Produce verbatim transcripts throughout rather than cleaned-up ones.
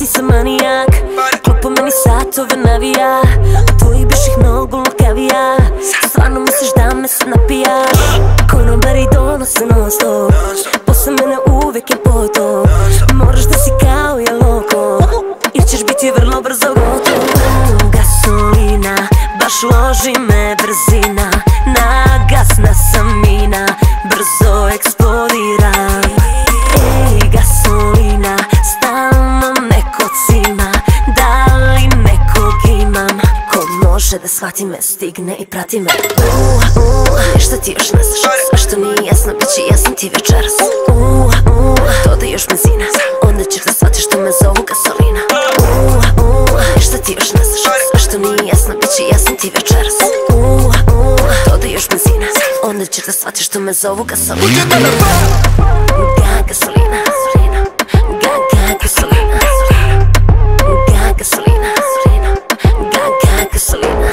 ti sam manijak. Klupa meni satove navija, od tvojih bivših mnogo lukavija. Stvarno misliš da me sad napijaš? Konobari donose non stop, posle mene uvek je potop. Moraš da si kao ja loko, ili ćeš biti vrlo brzo gotov. Gasolina, baš loži me brzina, nagasna sam mina, brzo eksplodiram. Ej, gasolina, stalno neko cima, da li nekog imam ko može da shvati me, stigne i prati me. Uh, uh, ništa ti još ne znaš, sve što nije jasno bit će jasno ti večeras. Uh, uh, dodaj još benzina, onda ćeš da shvatiš što me zovu gasolina. Uh, uh, ništa ti još ne znaš, sve što nije jasno bit će jasno ti večeras. Uh, uh, dodaj još benzina, onda ćeš da shvatiš što me zovu gasolina. Ga, gasolina, ga, ga, gasolina, ga, gasolina, ga, ga, gasolina.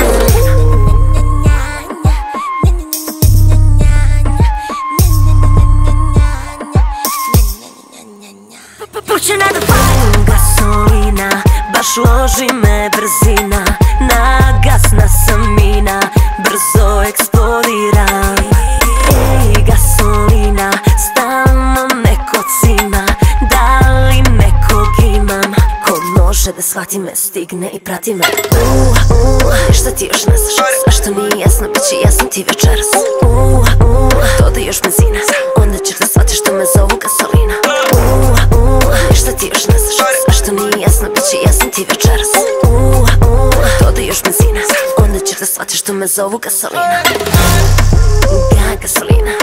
Gasolina, baš loži me brzina, nagasna sam mina, brzo eksplodiram. Ej, gasolina, stalno neko cima, da li nekog imam ko može da shvati me, stigne i prati me. Uh, uh, ništa ti još ne znaš, sve što nije jasno bit će jasno ti večeras. Uh, uh, dodaj još benzina, onda ćeš da shvatiš što me zovu gasolina. Uh, uh, ništa ti još ne znaš, sve što nije jasno bit će jasno ti večeras. Uh, uh, dodaj još benzina, onda ćeš da shvatiš što me zovu gasolina. Ga, gasolina.